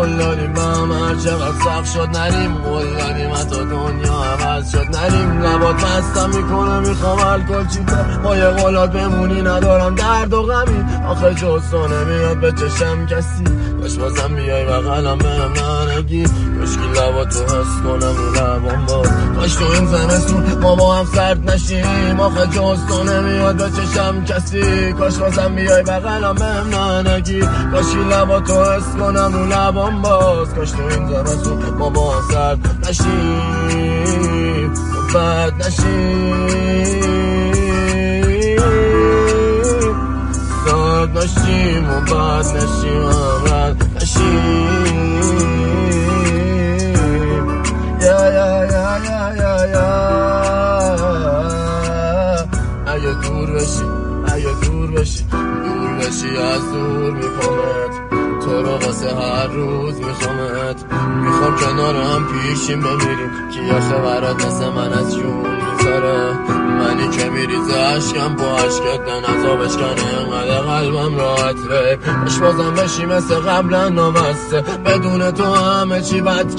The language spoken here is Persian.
قول دادیم با هم هر چقدر سخت شد نریم، قول دادیم حتی دنیا عوض شد نریم. لبات مستم میکنه میخوام الکل چیزه، با یه قولات بمونی ندارم درد و غمی. آخه جز تو نمیاد به چشم کسی، کاش بازم بیای بغلم بهم ننگی. کاشکی لباتو حس کنم رو لبام باز، کاش تو این زمستون ما با هم سرد نشیم. آخه جز تو نمیاد به چشم کسی، کاش بازم بیای بغلم بهم ننگی. کاشکی لباتو حس کنم رو لبام باز، کاش تو این زمستون ما با هم سرد نشیم و بد نشیم، سرد نشیم و بد نشیم و بد نشیم. اگه دور بشی دور بشی از دور میخوامت، تو رو واسه هر روز میخوامت. میخوام کنارم پیشیم بمیریم، کی آخه برات مثل من از جون میذاره. منی که میریزه عشقم با عشقت نزا بشکنه انقدر قلبم راحت ره. باش بازم بشی مثل قبلا نامسته، بدون تو همه چی بد